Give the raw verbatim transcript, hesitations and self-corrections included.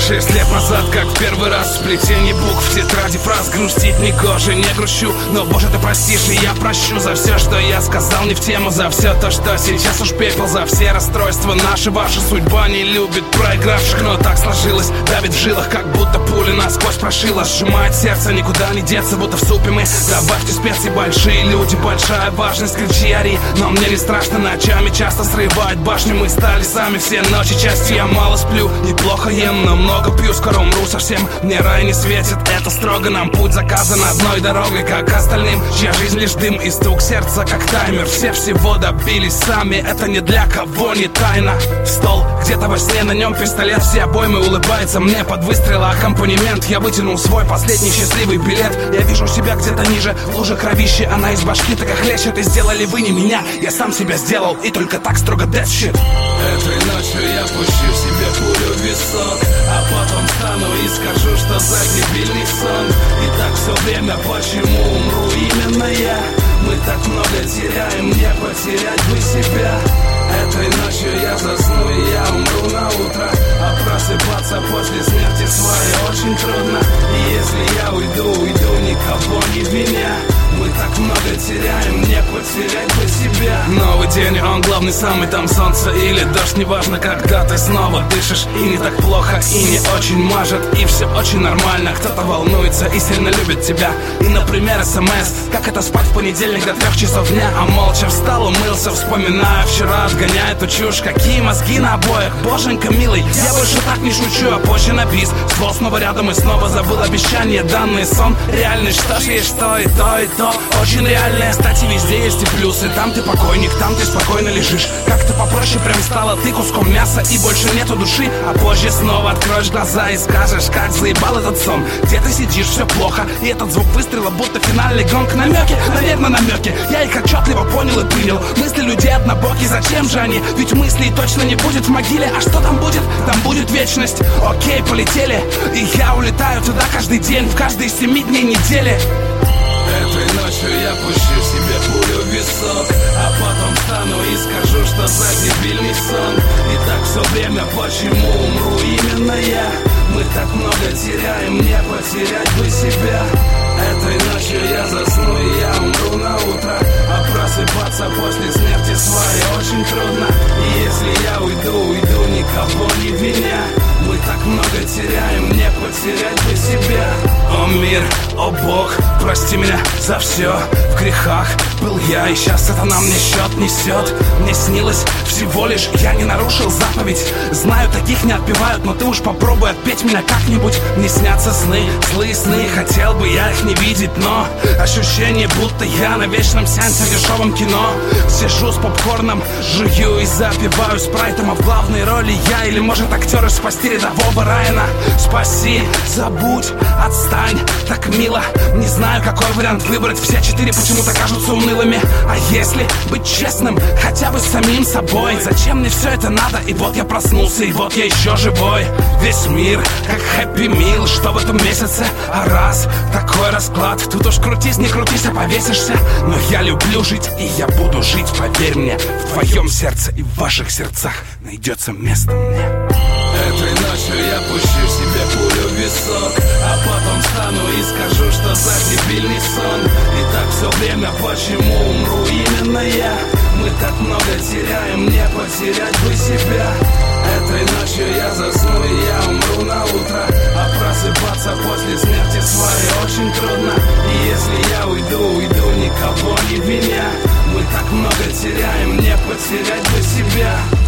Шесть лет назад, как в первый раз, сплетение букв в тетради фраз. Грустить не гоже, не грущу, но, боже, ты простишь, и я прощу за все, что я сказал не в тему, за все то, что сейчас уж пепел, за все расстройства наши. Ваша судьба не любит проигравших, но так сложилось, давит в жилах, как будто пуля насквозь прошила. Сжимает сердце, никуда не деться, будто в супе мы. Добавьте специи, большие люди, большая важность, кричи, ори. Но мне не страшно, ночами часто срывает башню. Мы стали сами все ночи частью, я мало сплю, неплохо ем, но много пью, скоро умру совсем. Мне рай не светит, это строго, нам путь заказан одной дорогой, как остальным, чья жизнь лишь дым и стук сердца, как таймер. Все всего добились сами, это не для кого не тайна. Стол где-то во сне, на нем пистолет, все обоймы, улыбается мне под выстрел аккомпанемент. Я вытянул свой последний счастливый билет. Я вижу себя где-то ниже, в луже кровищи, она из башки так хлещет. И сделали вы не меня, я сам себя сделал, и только так строго death shit. Этой ночью я пущу себе пулю в висок, а потом встану и скажу, что за дебильный сон. И так все время, почему умру именно я? Мы так много теряем, не потерять бы себя. Этой ночью я засну и я умру на утро, а просыпаться после смерти своей очень трудно. И если я уйду, уйду никого не виня. Мы так много теряем, не потерять бы себя. Новый день, он главный самый, там солнце или дождь, неважно, когда ты снова дышишь. И не так плохо, и не очень мажет, и все очень нормально. Кто-то волнуется и сильно любит тебя. И, например, смс, как это спать в понедельник до трех часов дня. А молча встал, умылся, вспоминая вчера, отгоняя эту чушь. Какие мозги на обоих, боженька милый, я больше так не шучу, а позже на бис. Ствол снова рядом и снова забыл обещание, данный сон. Реальность, что ж есть то и то и то. Очень реальное, кстати, везде есть и плюсы. Там ты покойник, там ты спокойно лежишь. Как-то попроще прям стало, ты куском мяса и больше нету души. А позже снова откроешь глаза и скажешь, как заебал этот сон. Где ты сидишь, все плохо, и этот звук выстрела, будто финальный гонг. Намеки, наверное, намеки, я их отчетливо понял и принял. Мысли людей однобоки, зачем же они? Ведь мыслей точно не будет в могиле. А что там будет? Там будет вечность. Окей, полетели, и я улетаю туда каждый день, в каждые семи дней недели. Этой ночью я пущу себе пулю в висок, а потом встану и скажу, что за дебильный сон. И так все время, почему умру именно я? Мы так много теряем, не потерять бы себя. Этой ночью я засну и я умру на утро, а просыпаться после смерти своей очень трудно. И если я уйду, уйду никого не виня. Мы так много теряем, не потерять бы себя. О мир, о Бог, прости меня за все. В грехах был я, и сейчас это нам мне счет несет. Мне снилось всего лишь, я не нарушил заповедь. Знаю, таких не отпевают, но ты уж попробуй отпеть меня как-нибудь. Мне снятся сны, злые сны, хотел бы я их не видеть, но ощущение, будто я на вечном сеансе в дешевом кино. Сижу с попкорном, жую и запиваю спрайтом, а в главной роли я, или может актер из «Спасти рядового Райана». Спаси, забудь, отстань, так мило. Не знаю, какой вариант выбрать, все четыре почему-то кажутся унылыми. А если быть честным, хотя бы с самим собой? Зачем мне все это надо? И вот я проснулся, и вот я еще живой. Весь мир, как хэппи мил, что в этом месяце? А раз такой расклад, тут уж крутись, не крутись, а повесишься. Но я люблю жить, и я буду жить, поверь мне. В твоем сердце и в ваших сердцах найдется место мне. Этой ночью я пущу себе пулю в висок, а потом встану и скажу, что за дебильный сон. И так все время, почему умру именно я? Мы так много теряем, не потерять бы себя. Этой ночью я засну и я умру на утро, а просыпаться после смерти своей очень трудно. И если я уйду, уйду никого не виня. Мы так много теряем, не потерять бы себя.